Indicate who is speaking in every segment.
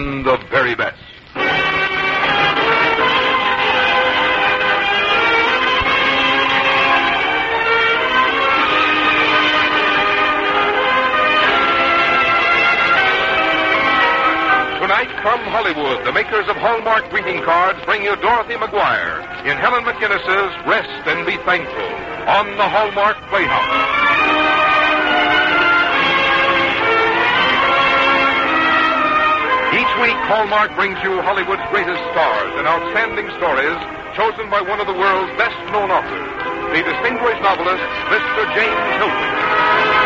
Speaker 1: send the very best. Tonight from Hollywood, the makers of Hallmark greeting cards bring you Dorothy McGuire in Helen McInnes's Rest and Be Thankful on the Hallmark Playhouse. Each week, Hallmark brings you Hollywood's greatest stars and outstanding stories chosen by one of the world's best-known authors, the distinguished novelist, Mr. James Hilton.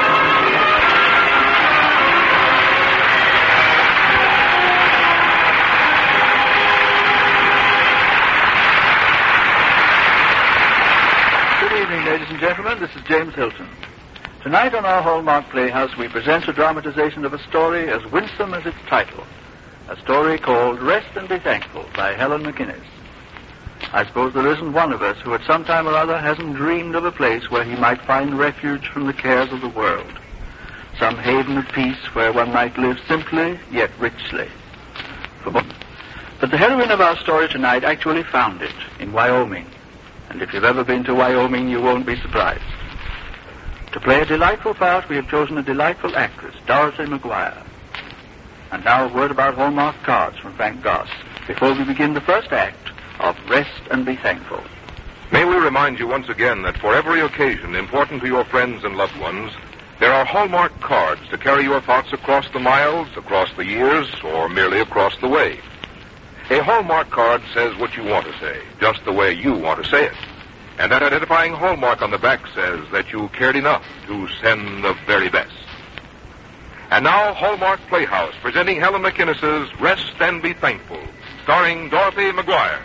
Speaker 2: Good evening, ladies and gentlemen. This is James Hilton. Tonight on our Hallmark Playhouse, we present a dramatization of a story as winsome as its title. A story called Rest and Be Thankful by Helen McInnes. I suppose there isn't one of us who at some time or other hasn't dreamed of a place where he might find refuge from the cares of the world. Some haven of peace where one might live simply yet richly. But the heroine of our story tonight actually found it in Wyoming. And if you've ever been to Wyoming, you won't be surprised. To play a delightful part, we have chosen a delightful actress, Dorothy McGuire. And now a word about Hallmark cards from Frank Goss before we begin the first act of Rest and Be Thankful.
Speaker 1: May we remind you once again that for every occasion important to your friends and loved ones, there are Hallmark cards to carry your thoughts across the miles, across the years, or merely across the way. A Hallmark card says what you want to say, just the way you want to say it. And that identifying Hallmark on the back says that you cared enough to send the very best. And now, Hallmark Playhouse, presenting Helen McInnes's Rest and Be Thankful, starring Dorothy McGuire.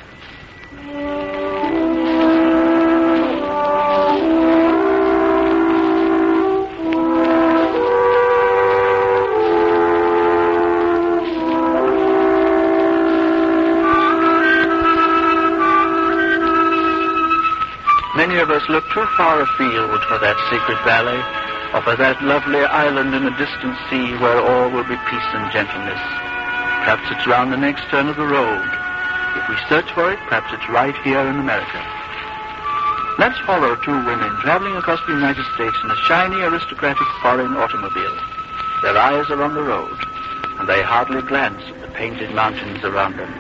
Speaker 2: Many of us look too far afield for that secret valley, or for that lovely island in a distant sea where all will be peace and gentleness. Perhaps it's round the next turn of the road. If we search for it, perhaps it's right here in America. Let's follow two women traveling across the United States in a shiny, aristocratic foreign automobile. Their eyes are on the road, and they hardly glance at the painted mountains around them.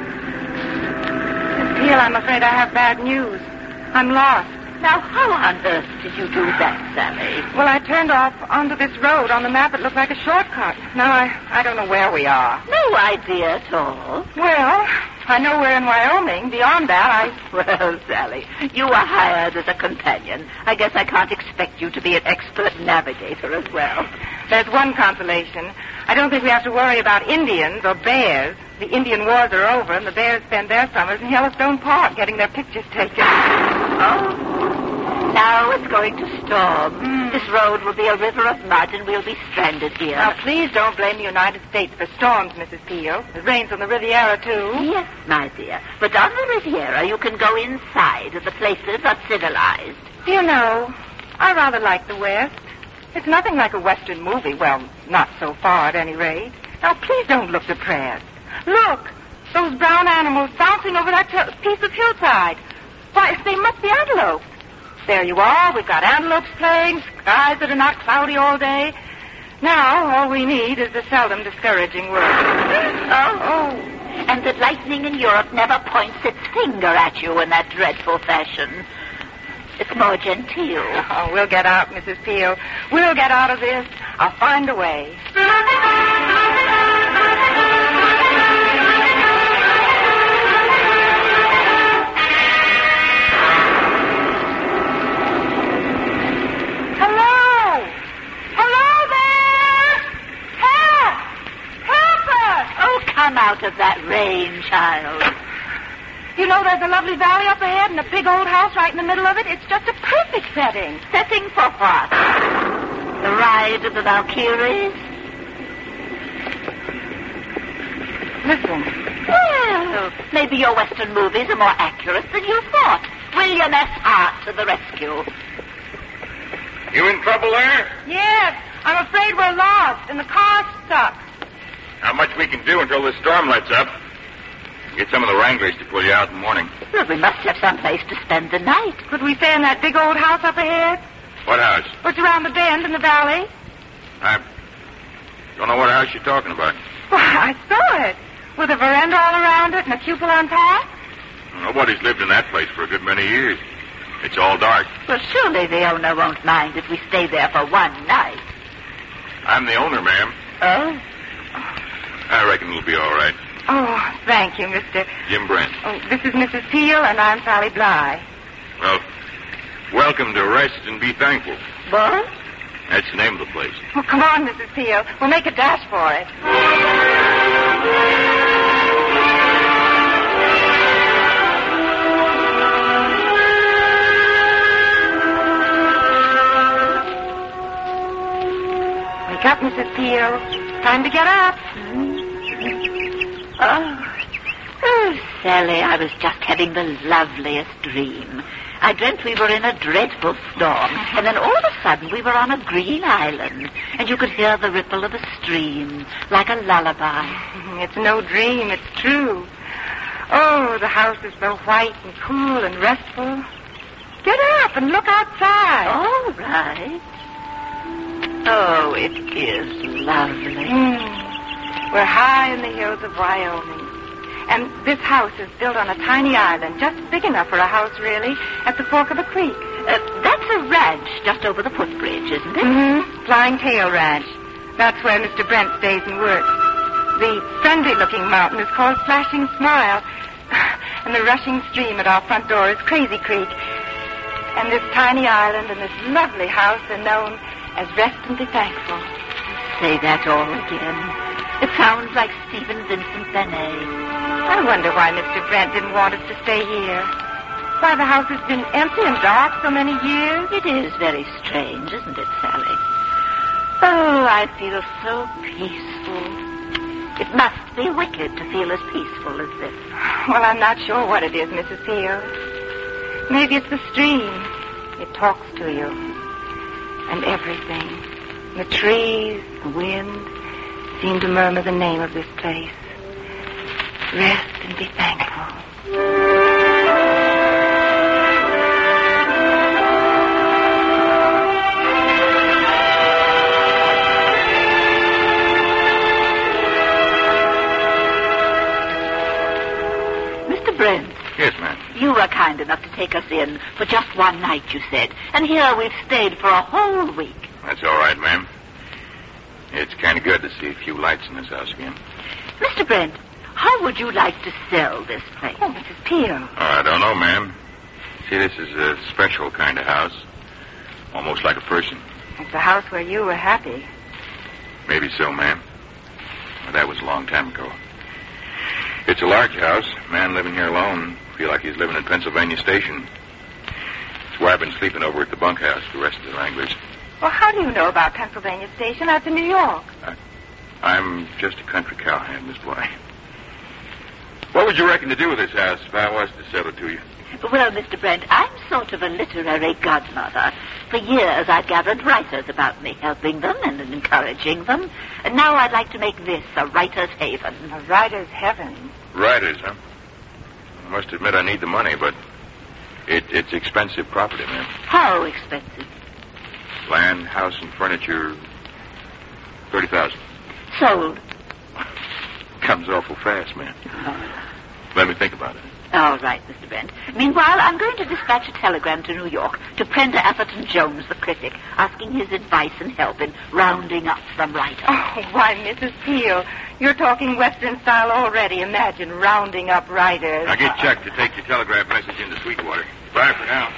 Speaker 3: Peel, I'm afraid I have bad news. I'm lost.
Speaker 4: Now, how on earth did you do that, Sally?
Speaker 3: Well, I turned off onto this road. On the map, it looked like a shortcut. Now, I don't know where we are.
Speaker 4: No idea at all.
Speaker 3: Well, I know we're in Wyoming. Beyond that,
Speaker 4: Well, Sally, you were hired as a companion. I guess I can't expect you to be an expert navigator as well.
Speaker 3: There's one consolation. I don't think we have to worry about Indians or bears. The Indian wars are over, and the bears spend their summers in Yellowstone Park getting their pictures taken.
Speaker 4: Oh. Now it's going to storm. This road will be a river of mud, and we'll be stranded here.
Speaker 3: Now, please don't blame the United States for storms, Mrs. Peel. It rains on the Riviera, too.
Speaker 4: Yes, my dear. But on the Riviera, you can go inside, and the places are civilized.
Speaker 3: You know, I rather like the West. It's nothing like a Western movie. Well, not so far, at any rate. Now, please don't look depressed. Look, those brown animals bouncing over that piece of hillside. Why, they must be antelopes. There you are. We've got antelopes playing, skies that are not cloudy all day. Now, all we need is the seldom discouraging word.
Speaker 4: Oh. And that lightning in Europe never points its finger at you in that dreadful fashion. It's more genteel.
Speaker 3: Oh, we'll get out, Mrs. Peel. We'll get out of this. I'll find a way.
Speaker 4: Come out of that rain, child.
Speaker 3: You know, there's a lovely valley up ahead and a big old house right in the middle of it. It's just a perfect setting.
Speaker 4: Setting for what? The ride of the Valkyries?
Speaker 3: Listen.
Speaker 4: Well, maybe your Western movies are more accurate than you thought. William S. Hart to the rescue.
Speaker 1: You in trouble there?
Speaker 3: Yes. I'm afraid we're lost and the car's stuck.
Speaker 5: Not much we can do until this storm lets up. Get some of the Wranglers to pull you out in the morning.
Speaker 4: Well, we must have some place to spend the night.
Speaker 3: Could we stay in that big old house up ahead?
Speaker 5: What house?
Speaker 3: What's around the bend in the valley?
Speaker 5: I don't know what house you're talking about.
Speaker 3: Why, I saw it. With a veranda all around it and a cupola on top.
Speaker 5: Nobody's lived in that place for a good many years. It's all dark.
Speaker 4: Well, surely the owner won't mind if we stay there for one night.
Speaker 5: I'm the owner, ma'am.
Speaker 4: Oh?
Speaker 5: I reckon it'll be all right.
Speaker 3: Oh, thank you, Mr.
Speaker 5: Jim Brent.
Speaker 3: Oh, this is Mrs. Peel, and I'm Sally Bly.
Speaker 5: Well, welcome to Rest and Be Thankful.
Speaker 4: What?
Speaker 5: That's the name of the place.
Speaker 3: Oh, come on, Mrs. Peel. We'll make a dash for it. Wake up, Mrs. Peel. Time to get up.
Speaker 4: Oh, Sally, I was just having the loveliest dream. I dreamt we were in a dreadful storm, and then all of a sudden we were on a green island, and you could hear the ripple of a stream, like a lullaby.
Speaker 3: It's no dream, it's true. Oh, the house is so white and cool and restful. Get up and look outside.
Speaker 4: All right. Oh, it is lovely.
Speaker 3: We're high in the hills of Wyoming. And this house is built on a tiny island, just big enough for a house, really, at the fork of a creek.
Speaker 4: That's a ranch just over the footbridge, isn't it?
Speaker 3: Mm-hmm. Flying Tail Ranch. That's where Mr. Brent stays and works. The friendly-looking mountain is called Flashing Smile. And the rushing stream at our front door is Crazy Creek. And this tiny island and this lovely house are known as Rest and Be Thankful.
Speaker 4: Say that all again. It sounds like Stephen Vincent Benet.
Speaker 3: I wonder why Mr. Brent didn't want us to stay here. Why the house has been empty and dark so many years.
Speaker 4: It is very strange, isn't it, Sally? Oh, I feel so peaceful. It must be wicked to feel as peaceful as this.
Speaker 3: Well, I'm not sure what it is, Mrs. Peel. Maybe it's the stream. It talks to you. And everything. The trees, the wind, seem to murmur the name of this place. Rest and be thankful.
Speaker 4: Mr. Brent.
Speaker 5: Yes, ma'am.
Speaker 4: You were kind enough to take us in for just one night, you said. And here we've stayed for a whole week.
Speaker 5: That's all right, ma'am. It's kind of good to see a few lights in this house again.
Speaker 4: Mr. Brent, how would you like to sell this place?
Speaker 3: Oh, Mrs. Peel.
Speaker 5: I don't know, ma'am. See, this is a special kind of house. Almost like a person.
Speaker 3: It's a house where you were happy.
Speaker 5: Maybe so, ma'am. But that was a long time ago. It's a large house. A man living here alone feel like he's living in Pennsylvania Station. That's where I've been sleeping over at the bunkhouse with the rest of the Wranglers.
Speaker 3: Well, how do you know about Pennsylvania Station? That's in New York.
Speaker 5: I'm just a country cowhand, Miss Bly. What would you reckon to do with this house if I was to sell it to you?
Speaker 4: Well, Mr. Brent, I'm sort of a literary godmother. For years I've gathered writers about me, helping them and encouraging them. And now I'd like to make this a writer's haven.
Speaker 3: A writer's heaven.
Speaker 5: Writers, huh? I must admit I need the money, but it's expensive property, ma'am.
Speaker 4: How expensive?
Speaker 5: Land, house, and furniture, $30,000.
Speaker 4: Sold.
Speaker 5: Comes awful fast, ma'am. Let me think about it.
Speaker 4: All right, Mr. Brent. Meanwhile, I'm going to dispatch a telegram to New York to Prenter Atherton Jones, the critic, asking his advice and help in rounding up some writers.
Speaker 3: Oh, why, Mrs. Peel, you're talking Western style already. Imagine rounding up writers.
Speaker 5: Now get Chuck to take your telegraph message into Sweetwater. Bye for now.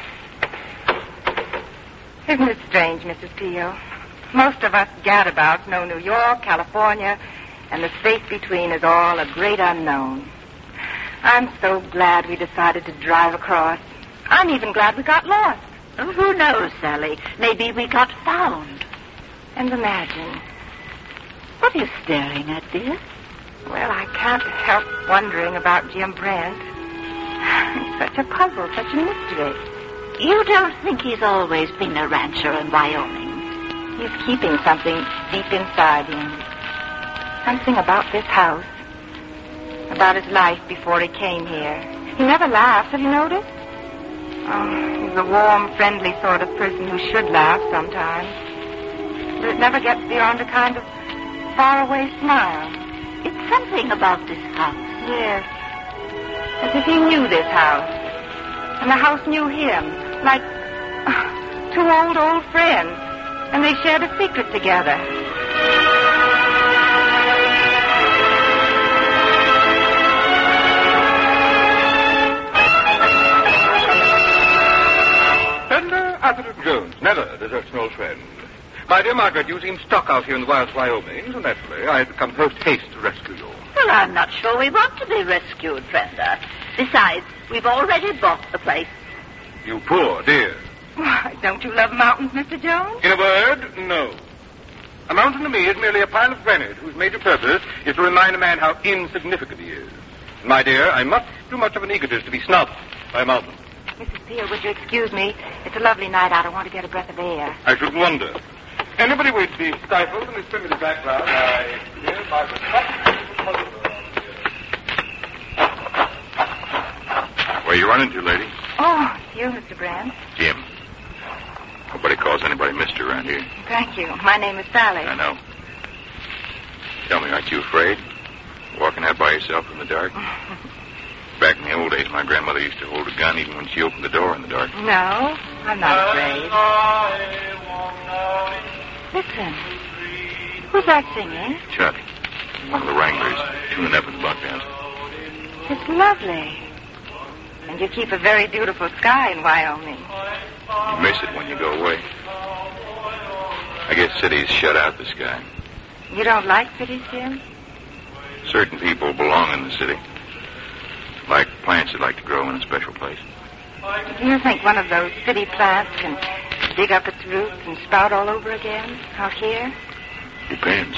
Speaker 3: Isn't it strange, Mrs. Peel? Most of us gadabouts know New York, California, and the space between is all a great unknown. I'm so glad we decided to drive across. I'm even glad we got lost.
Speaker 4: Oh, who knows, Sally? Maybe we got found.
Speaker 3: And imagine.
Speaker 4: What are you staring at, dear?
Speaker 3: Well, I can't help wondering about Jim Brent. He's such a puzzle, such a mystery.
Speaker 4: You don't think he's always been a rancher in Wyoming?
Speaker 3: He's keeping something deep inside him. Something about this house. About his life before he came here. He never laughs. Have you noticed? Oh, he's a warm, friendly sort of person who should laugh sometimes. But it never gets beyond a kind of faraway smile.
Speaker 4: It's something about this house.
Speaker 3: Yes. As if he knew this house. And the house knew him. Like two old friends. And they shared a secret together.
Speaker 6: Fender Atherton Jones never deserts an old friend. My dear Margaret, you seem stuck out here in the wilds of Wyoming, so naturally I had come post-haste to rescue you.
Speaker 4: Well, I'm not sure we want to be rescued, Brenda. Besides, we've already bought the place.
Speaker 6: You poor dear.
Speaker 3: Why, don't you love mountains, Mr. Jones?
Speaker 6: In a word, no. A mountain to me is merely a pile of granite whose major purpose is to remind a man how insignificant he is. My dear, I'm much too much of an egotist to be snubbed by a mountain.
Speaker 3: Mrs. Peel, would you excuse me? It's a lovely night out. I want to get a breath of air.
Speaker 6: I shouldn't wonder. Anybody would be stifled in this primitive background. I hereby
Speaker 5: Where you running to, lady?
Speaker 3: Oh, it's you, Mr. Brand.
Speaker 5: Jim. Nobody calls anybody mister around here.
Speaker 3: Thank you. My name is Sally.
Speaker 5: I know. Tell me, aren't you afraid? Walking out by yourself in the dark? Back in the old days, my grandmother used to hold a gun even when she opened the door in the dark.
Speaker 3: No, I'm not afraid. Listen. Who's that singing?
Speaker 5: Chuck, one of the wranglers, tuning up in the bunkhouse.
Speaker 3: It's lovely. And you keep a very beautiful sky in Wyoming.
Speaker 5: You miss it when you go away. I guess cities shut out the sky.
Speaker 3: You don't like cities, Jim?
Speaker 5: Certain people belong in the city. Like plants that like to grow in a special place.
Speaker 3: Do you think one of those city plants can dig up its roots and sprout all over again out here?
Speaker 5: Depends.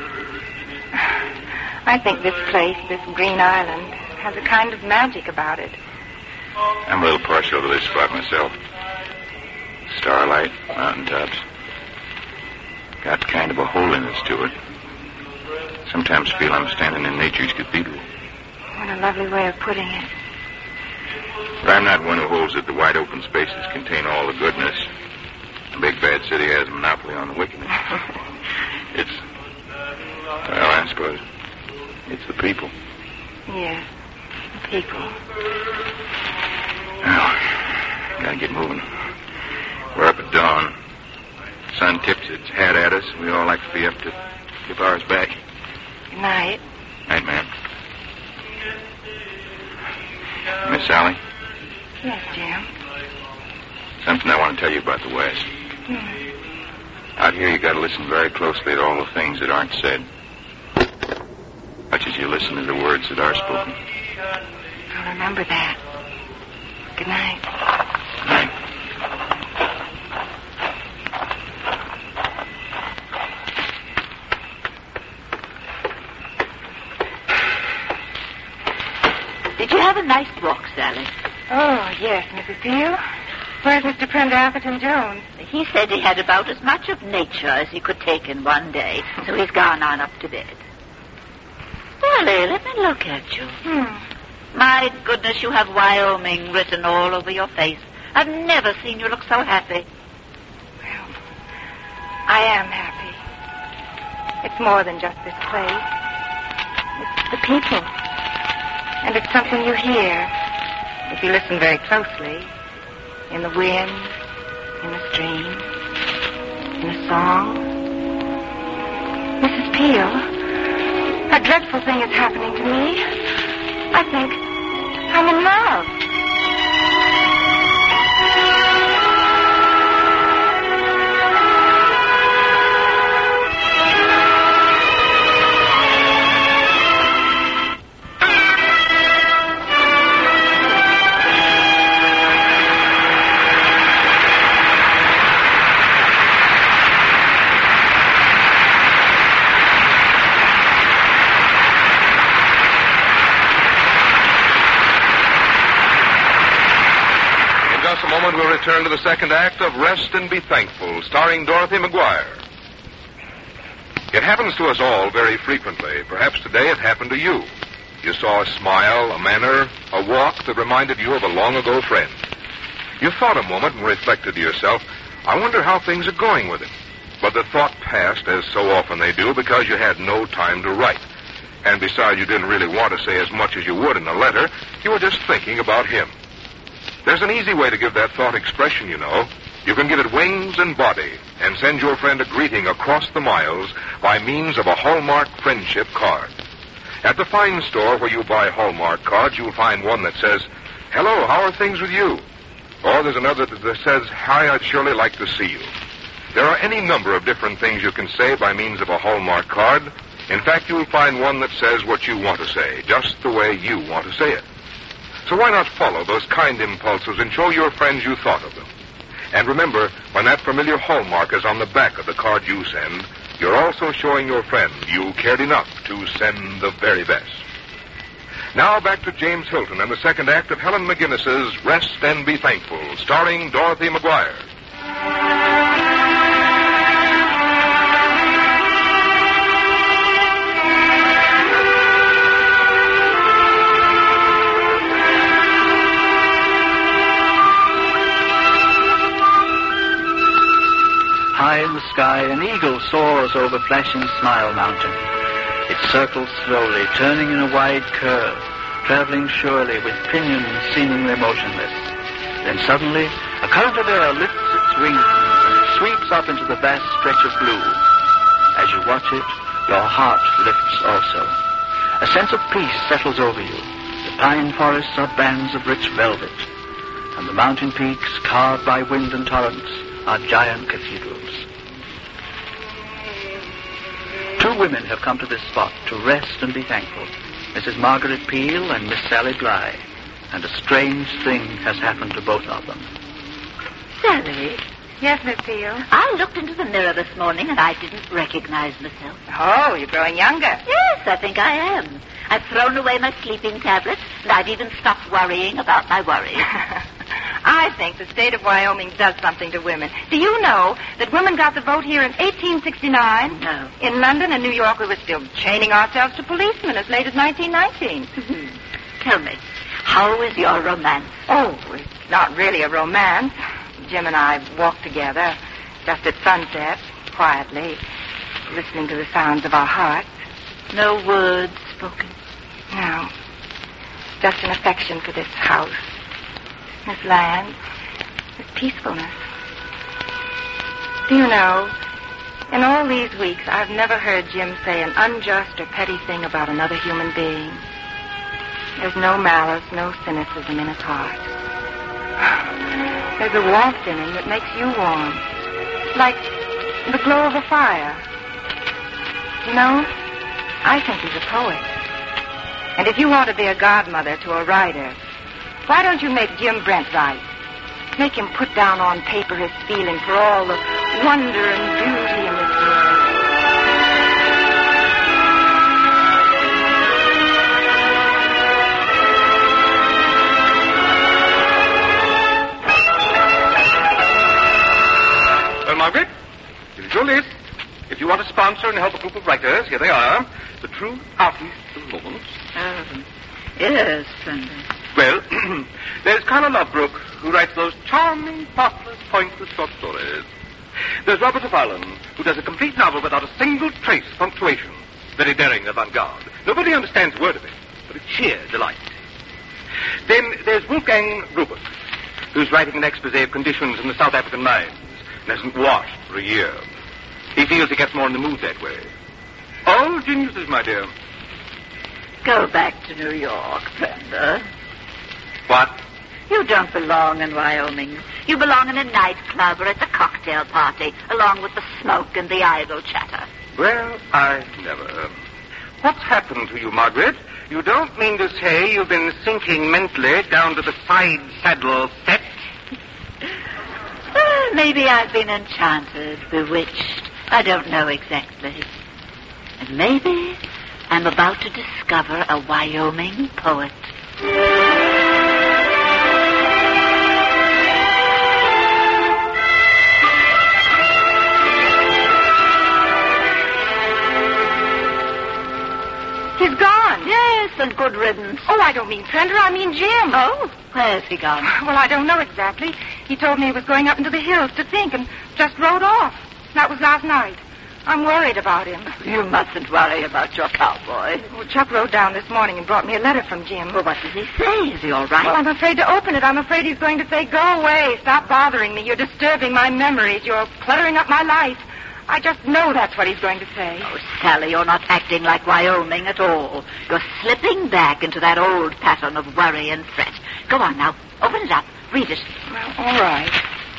Speaker 3: I think this place, this green island, has a kind of magic about it.
Speaker 5: I'm a little partial to this spot myself. Starlight, mountaintops. Got kind of a holiness to it. Sometimes feel I'm standing in nature's cathedral.
Speaker 3: What a lovely way of putting it.
Speaker 5: But I'm not one who holds that the wide open spaces contain all the goodness. The big bad city has a monopoly on the wickedness. Well, I suppose it's the people.
Speaker 3: Yes, the people.
Speaker 5: Well, gotta get moving. We're up at dawn. The sun tips its hat at us, and we all like to be up to give ours back.
Speaker 3: Good night.
Speaker 5: Night, ma'am. Miss Sally?
Speaker 3: Yes, Jim.
Speaker 5: Something I want to tell you about the West. Out here, you got to listen very closely to all the things that aren't said. Much as you listen to the words that are spoken.
Speaker 3: I'll remember that. Good night.
Speaker 5: Good night.
Speaker 4: Did you have a nice walk, Sally?
Speaker 3: Oh, yes, Mrs. Peel. Where's Mr. Prender Atherton Jones?
Speaker 4: He said he had about as much of nature as he could take in one day, so he's gone on up to bed. Sally, let me look at you. My goodness, you have Wyoming written all over your face. I've never seen you look so happy.
Speaker 3: Well, I am happy. It's more than just this place. It's the people. And it's something you hear, if you listen very closely, in the wind, in the stream, in the song. Mrs. Peel, a dreadful thing is happening to me. I think I'm in love.
Speaker 1: A moment, we'll return to the second act of Rest and Be Thankful, starring Dorothy McGuire. It happens to us all very frequently. Perhaps today it happened to you. You saw a smile, a manner, a walk that reminded you of a long-ago friend. You thought a moment and reflected to yourself, I wonder how things are going with him. But the thought passed, as so often they do, because you had no time to write. And besides, you didn't really want to say as much as you would in a letter. You were just thinking about him. There's an easy way to give that thought expression, you know. You can give it wings and body and send your friend a greeting across the miles by means of a Hallmark friendship card. At the fine store where you buy Hallmark cards, you'll find one that says, Hello, how are things with you? Or there's another that says, Hi, I'd surely like to see you. There are any number of different things you can say by means of a Hallmark card. In fact, you'll find one that says what you want to say, just the way you want to say it. So why not follow those kind impulses and show your friends you thought of them? And remember, when that familiar hallmark is on the back of the card you send, you're also showing your friend you cared enough to send the very best. Now back to James Hilton and the second act of Helen McGinnis's Rest and Be Thankful, starring Dorothy McGuire.
Speaker 2: High in the sky, an eagle soars over Flashing Smile Mountain. It circles slowly, turning in a wide curve, traveling surely with pinions seemingly motionless. Then suddenly, a current of air lifts its wings and sweeps up into the vast stretch of blue. As you watch it, your heart lifts also. A sense of peace settles over you. The pine forests are bands of rich velvet, and the mountain peaks, carved by wind and torrents, are giant cathedrals. Two women have come to this spot to rest and be thankful. Mrs. Margaret Peel and Miss Sally Bly. And a strange thing has happened to both of them.
Speaker 4: Sally,
Speaker 3: Yes, Miss Peel.
Speaker 4: I looked into the mirror this morning and I didn't recognize myself.
Speaker 3: Oh, you're growing younger.
Speaker 4: Yes, I think I am. I've thrown away my sleeping tablets, and I've even stopped worrying about my worries.
Speaker 3: I think the state of Wyoming does something to women. Do you know that women got the vote here in 1869?
Speaker 4: No.
Speaker 3: In London and New York, we were still chaining ourselves to policemen as late as 1919.
Speaker 4: Tell me, how is your romance?
Speaker 3: Oh, it's not really a romance. Jim and I walked together just at sunset, quietly, listening to the sounds of our hearts.
Speaker 4: No words spoken?
Speaker 3: No. Just an affection for this house, this land, this peacefulness. Do you know, in all these weeks, I've never heard Jim say an unjust or petty thing about another human being. There's no malice, no cynicism in his heart. There's a warmth in him that makes you warm, like the glow of a fire. You know, I think he's a poet. And if you want to be a godmother to a writer, why don't you make Jim Brent write? Make him put down on paper his feeling for all the wonder and beauty in this world.
Speaker 6: Well, Margaret, this is your list. If you want to sponsor and help a group of writers, here they are. The true artists of the moment.
Speaker 4: Yes, Brenda.
Speaker 6: Well, there's Carla Lovebrooke, who writes those charming, thoughtless, pointless short stories. There's Robert F. Allen, who does a complete novel without a single trace of punctuation. Very daring avant-garde. Nobody understands a word of it, but it's sheer delight. Then there's Wolfgang Rupert, who's writing an expose of conditions in the South African mines and hasn't washed for a year. He feels he gets more in the mood that way. All geniuses, my dear.
Speaker 4: Go back to New York, Brenda.
Speaker 6: What?
Speaker 4: You don't belong in Wyoming. You belong in a nightclub or at the cocktail party, along with the smoke and the idle chatter.
Speaker 6: Well, I never. What's happened to you, Margaret? You don't mean to say you've been sinking mentally down to the side saddle set?
Speaker 4: Well, maybe I've been enchanted, bewitched. I don't know exactly. And maybe I'm about to discover a Wyoming poet. and good riddance.
Speaker 3: Oh, I don't mean Trender. I mean Jim.
Speaker 4: Oh, where's he gone?
Speaker 3: Well, I don't know exactly. He told me he was going up into the hills to think and just rode off. That was last night. I'm worried about him.
Speaker 4: You mustn't worry about your cowboy.
Speaker 3: Well, Chuck rode down this morning and brought me a letter from Jim.
Speaker 4: Well, what does he say? Is he all right?
Speaker 3: Well, I'm afraid to open it. I'm afraid he's going to say, go away. Stop bothering me. You're disturbing my memories. You're cluttering up my life. I just know that's what he's going to say.
Speaker 4: Oh, Sally, you're not acting like Wyoming at all. You're slipping back into that old pattern of worry and fret. Go on now. Open it up. Read it.
Speaker 3: Well, all right.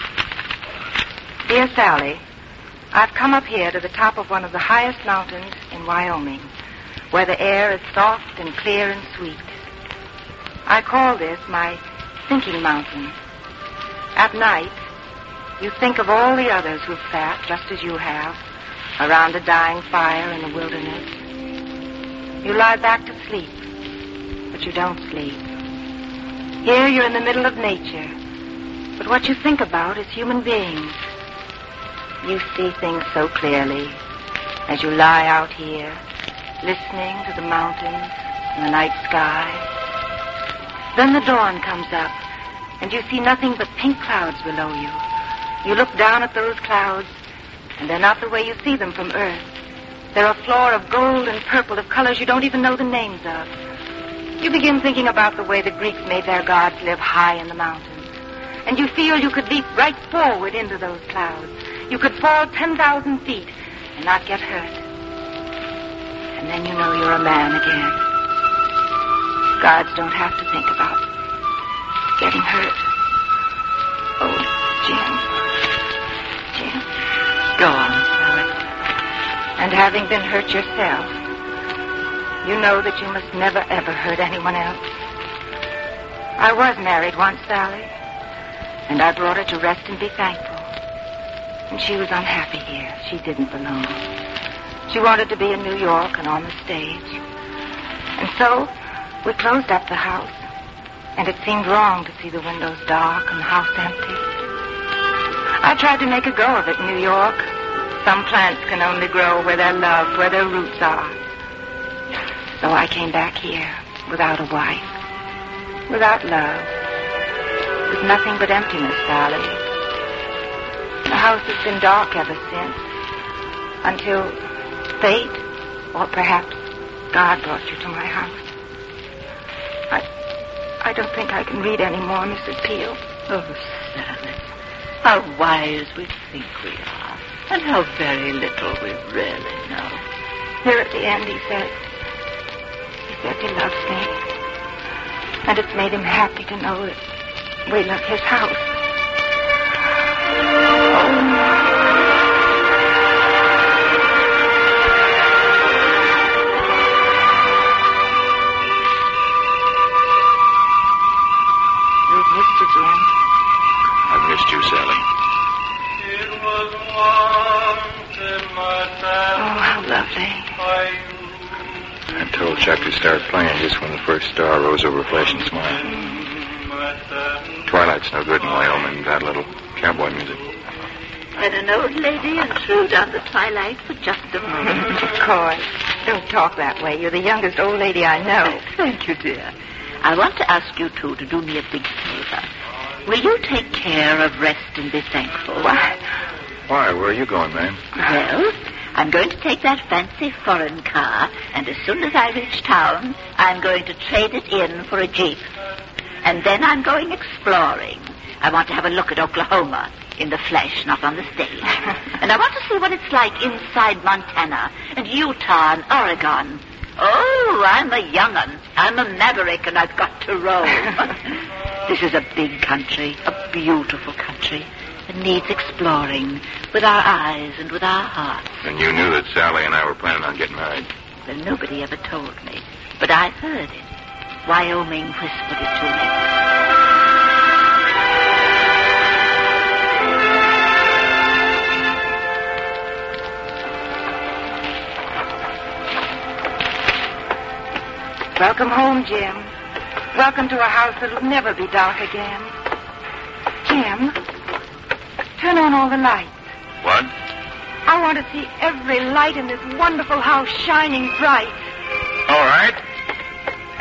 Speaker 3: Dear Sally, I've come up here to the top of one of the highest mountains in Wyoming, where the air is soft and clear and sweet. I call this my thinking mountain. At night, you think of all the others who've sat, just as you have, around a dying fire in the wilderness. You lie back to sleep, but you don't sleep. Here you're in the middle of nature, but what you think about is human beings. You see things so clearly as you lie out here, listening to the mountains and the night sky. Then the dawn comes up, and you see nothing but pink clouds below you. You look down at those clouds, and they're not the way you see them from Earth. They're a floor of gold and purple of colors you don't even know the names of. You begin thinking about the way the Greeks made their gods live high in the mountains, and you feel you could leap right forward into those clouds. You could fall 10,000 feet and not get hurt. And then you know you're a man again. Gods don't have to think about getting hurt. Oh, Jim.
Speaker 4: Go on, Sally.
Speaker 3: And having been hurt yourself, you know that you must never, ever hurt anyone else. I was married once, Sally, and I brought her to rest and be thankful. And she was unhappy here. She didn't belong. She wanted to be in New York and on the stage. And so we closed up the house, and it seemed wrong to see the windows dark and the house empty. I tried to make a go of it in New York. Some plants can only grow where they're loved, where their roots are. So I came back here without a wife, without love, with nothing but emptiness, Sally. The house has been dark ever since, until fate, or perhaps God brought you to my house. I don't think I can read any more, Mrs. Peel.
Speaker 4: Oh, Sally, how wise we think we are, and how very little we really know.
Speaker 3: Here at the end, he said he loves me, and it's made him happy to know that we love his house. We've missed you, Jim.
Speaker 5: I've missed you, Sally.
Speaker 3: Oh, how lovely.
Speaker 5: I told Chuck to start playing just when the first star rose over Flashing Smile. Twilight's no good in Wyoming without a little cowboy music.
Speaker 4: Let an old lady intrude on the twilight for just a moment.
Speaker 3: Of course. Don't talk that way. You're the youngest old lady I know.
Speaker 4: Thank you, dear. I want to ask you two to do me a big favor. Will you take care of Rest and Be Thankful?
Speaker 3: What?
Speaker 5: Why? Where are you going, ma'am?
Speaker 4: Well, I'm going to take that fancy foreign car, and as soon as I reach town, I'm going to trade it in for a Jeep. And then I'm going exploring. I want to have a look at Oklahoma, in the flesh, not on the stage. And I want to see what it's like inside Montana, and Utah, and Oregon. Oh, I'm a young'un. I'm a maverick, and I've got to roam. This is a big country, a beautiful country. It needs exploring, with our eyes and with our hearts.
Speaker 5: And you knew that Sally and I were planning on getting married.
Speaker 4: Well, nobody ever told me, but I heard it. Wyoming whispered it to me.
Speaker 3: Welcome home, Jim. Welcome to a house that'll never be dark again. Jim, turn on all the lights.
Speaker 5: What?
Speaker 3: I want to see every light in this wonderful house shining bright.
Speaker 5: All right.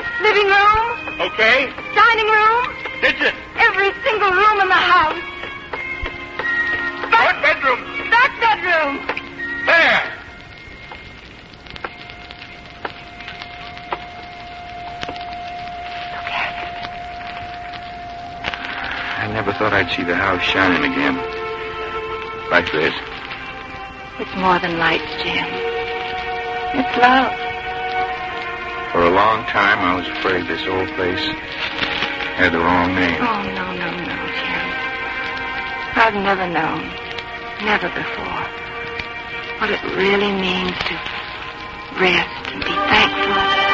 Speaker 6: Okay.
Speaker 3: Dining room.
Speaker 6: Kitchen.
Speaker 3: Every single room in the house.
Speaker 6: Front bedroom.
Speaker 3: Back bedroom.
Speaker 6: There.
Speaker 5: I never thought I'd see the house shining again. Like this.
Speaker 3: It's more than lights, Jim. It's love.
Speaker 5: For a long time, I was afraid this old place had the wrong name.
Speaker 3: Oh, no, Jim. I've never known, never before, what it really means to rest and be thankful.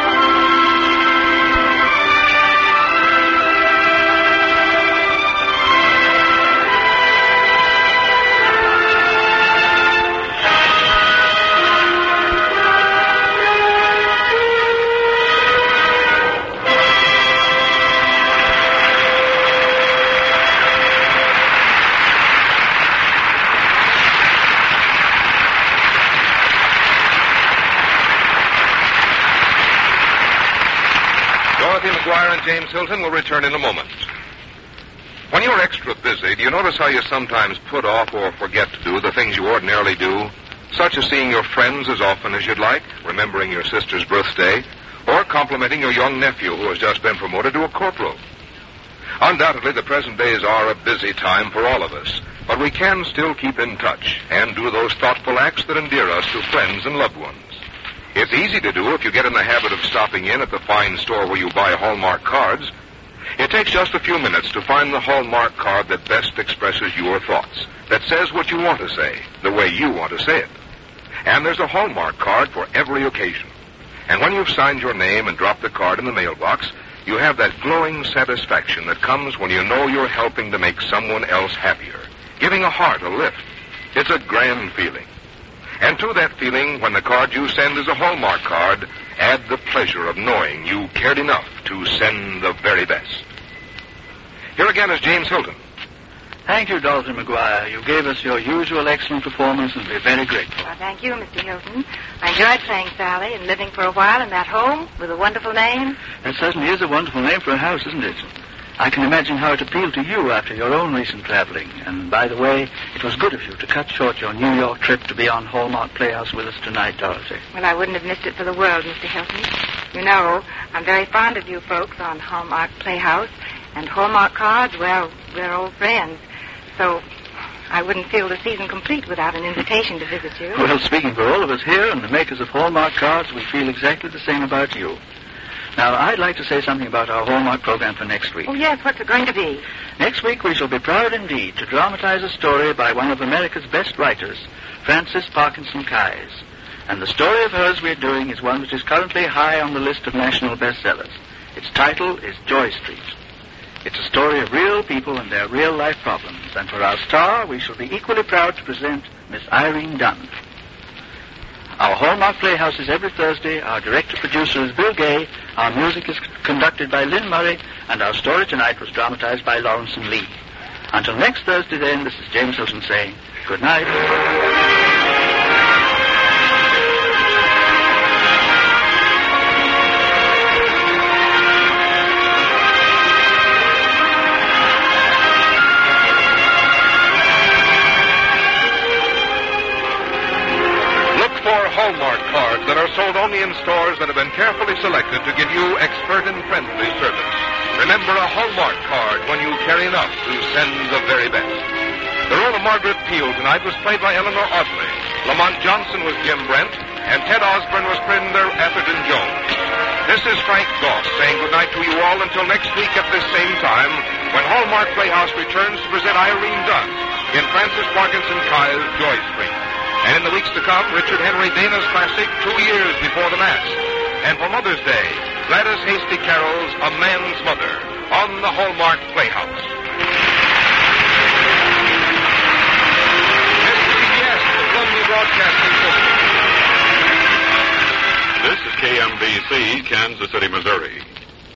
Speaker 1: McGuire and James Hilton will return in a moment. When you're extra busy, do you notice how you sometimes put off or forget to do the things you ordinarily do, such as seeing your friends as often as you'd like, remembering your sister's birthday, or complimenting your young nephew who has just been promoted to a corporal? Undoubtedly, the present days are a busy time for all of us, but we can still keep in touch and do those thoughtful acts that endear us to friends and loved ones. It's easy to do if you get in the habit of stopping in at the fine store where you buy Hallmark cards. It takes just a few minutes to find the Hallmark card that best expresses your thoughts, that says what you want to say, the way you want to say it. And there's a Hallmark card for every occasion. And when you've signed your name and dropped the card in the mailbox, you have that glowing satisfaction that comes when you know you're helping to make someone else happier, giving a heart a lift. It's a grand feeling. And to that feeling, when the card you send is a Hallmark card, add the pleasure of knowing you cared enough to send the very best. Here again is James Hilton.
Speaker 2: Thank you, Dalton McGuire. You gave us your usual excellent performance, and we're very grateful.
Speaker 3: Well, thank you, Mr. Hilton. I enjoyed playing Sally and living for a while in that home with a wonderful name.
Speaker 2: That certainly is a wonderful name for a house, isn't it? I can imagine how it appealed to you after your own recent traveling. And by the way, it was good of you to cut short your New York trip to be on Hallmark Playhouse with us tonight, Dorothy.
Speaker 3: Well, I wouldn't have missed it for the world, Mr. Hilton. You know, I'm very fond of you folks on Hallmark Playhouse. And Hallmark cards, well, we're old friends. So I wouldn't feel the season complete without an invitation to visit you.
Speaker 2: Well, speaking for all of us here and the makers of Hallmark cards, we feel exactly the same about you. Now, I'd like to say something about our Hallmark program for next week.
Speaker 3: Oh, yes, what's it going to be?
Speaker 2: Next week, we shall be proud indeed to dramatize a story by one of America's best writers, Frances Parkinson Keyes. And the story of hers we're doing is one which is currently high on the list of national bestsellers. Its title is Joy Street. It's a story of real people and their real-life problems. And for our star, we shall be equally proud to present Miss Irene Dunn. Our Hallmark Playhouse is every Thursday. Our director-producer is Bill Gay. Our music is conducted by Lynn Murray. And our story tonight was dramatized by Lawrence and Lee. Until next Thursday, then, this is James Hilton saying good night.
Speaker 1: Hallmark cards that are sold only in stores that have been carefully selected to give you expert and friendly service. Remember a Hallmark card when you carry enough to send the very best. The role of Margaret Peel tonight was played by Eleanor Audley. Lamont Johnson was Jim Brent, and Ted Osborne was Brenda Atherton Jones. This is Frank Goss saying goodnight to you all until next week at this same time when Hallmark Playhouse returns to present Irene Dunn in Frances Parkinson Keyes' Joy Street. And in the weeks to come, Richard Henry Dana's classic 2 Years Before the Mask. And for Mother's Day, Gladys Hasty Carroll's A Man's Mother on the Hallmark Playhouse. This is CBS, the Columbia Broadcasting System.
Speaker 7: This is KMBC, Kansas City, Missouri.